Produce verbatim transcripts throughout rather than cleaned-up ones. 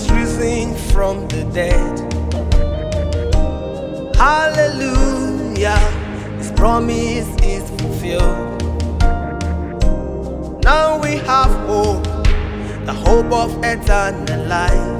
has risen from the dead. Hallelujah, His promise is fulfilled. Now we have hope, the hope of eternal life.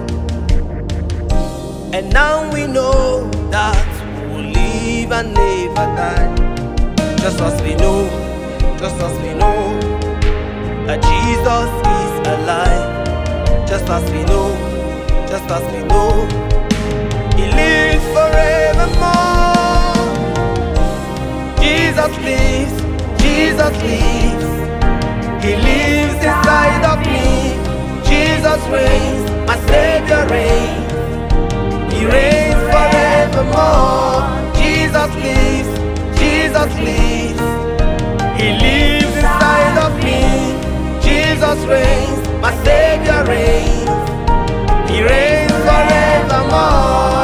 And now we know that we will live and never die. Just as we know, just as we know that Jesus is alive. Just as we know, just as we know He lives forevermore. Jesus lives, Jesus lives. He lives inside of me. Jesus reigns, my Savior reigns. He reigns forevermore. Jesus lives, Jesus lives. He lives inside of me. Jesus reigns, my Savior reigns. He reigns forevermore.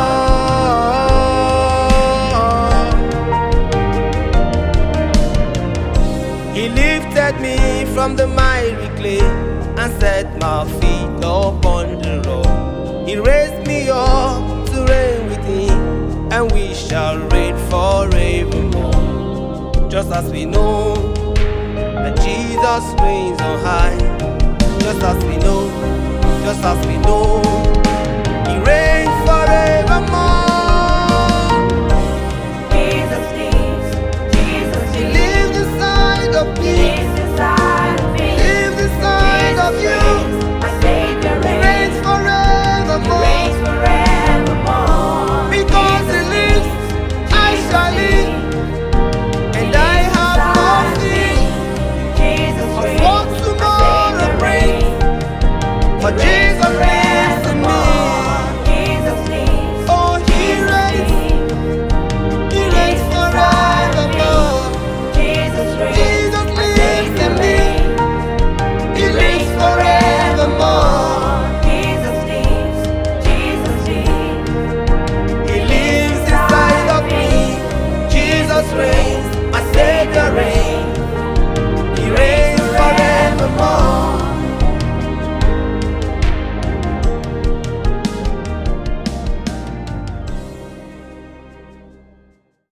He lifted me from the miry clay and set my feet upon the rock. He raised me up to reign with Him, and we shall reign forevermore. Just as we know that Jesus reigns on high. Just as we know, just as we know